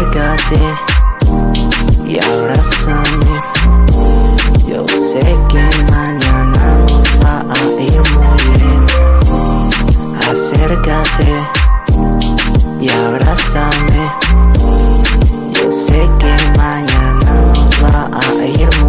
Acércate y abrázame. Yo sé que mañana nos va a ir muy bien. Acércate y abrázame. Yo sé que mañana nos va a ir muy bien.